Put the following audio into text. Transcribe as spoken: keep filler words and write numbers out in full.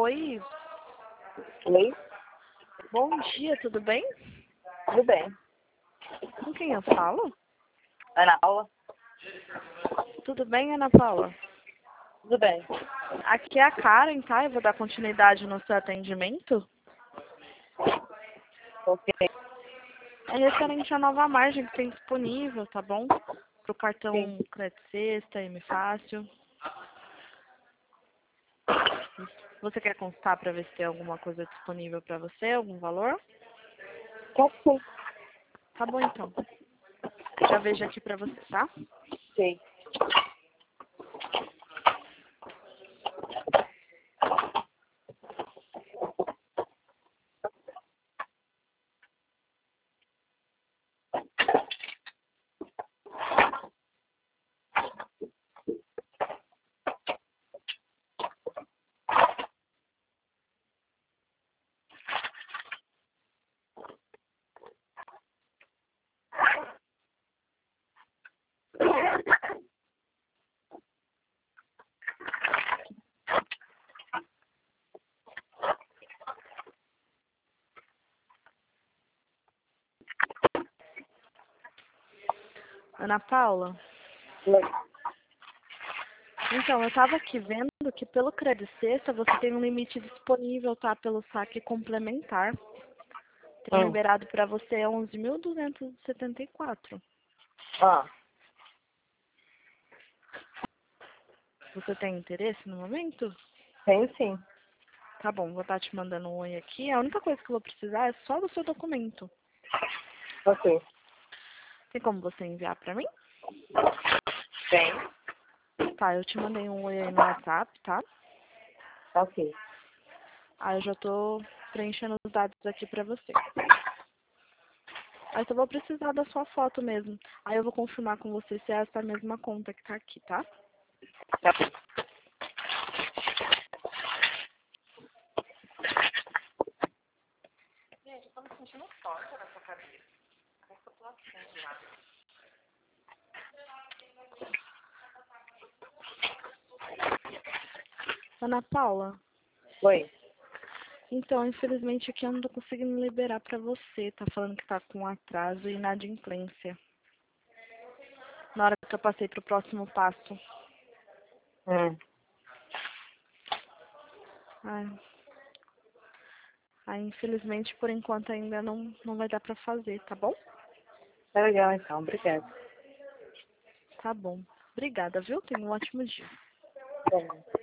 Oi, Oi? bom dia, tudo bem? Tudo bem. Com quem eu falo? Ana Paula? Tudo bem, Ana Paula? Tudo bem. Aqui é a Karen, tá? Eu vou dar continuidade no seu atendimento. Ok. É referente à nova margem que tem disponível, tá bom? Pro Sim. cartão Crédito Sexta, M Fácil. Você quer consultar para ver se tem alguma coisa disponível para você, algum valor? Quer sim. Tá bom, então. Já vejo aqui para você, tá? Sim. Ana Paula? Oi. Então, eu estava aqui vendo que pelo Crédito Sexta você tem um limite disponível, tá? Pelo saque complementar. Tem Hum. liberado para você onze mil duzentos e setenta e quatro. Ah, Você tem interesse no momento? tenho sim. Tá bom, vou estar te mandando um oi aqui. A única coisa que eu vou precisar é só do seu documento. Ok. Tem como você enviar para mim? Tem. Tá, eu te mandei um oi aí no WhatsApp, tá? Ok. Aí eu já tô preenchendo os dados aqui pra você. Aí só vou precisar da sua foto mesmo. Aí eu vou confirmar com você se é essa mesma conta que tá aqui, tá? Tá bom. Gente, eu tô me sentindo torta nessa cabeça. Parece que eu tô assim já. Ana Paula, Oi. então, infelizmente aqui eu não tô conseguindo liberar pra você. Tá falando que tá com atraso e inadimplência. Na hora que eu passei pro próximo passo. Hum. Ai, aí, infelizmente, por enquanto ainda não, não vai dar pra fazer, tá bom? Tá legal então. Obrigada. Tá bom. Obrigada, viu? Tenha um ótimo dia. Tá bom.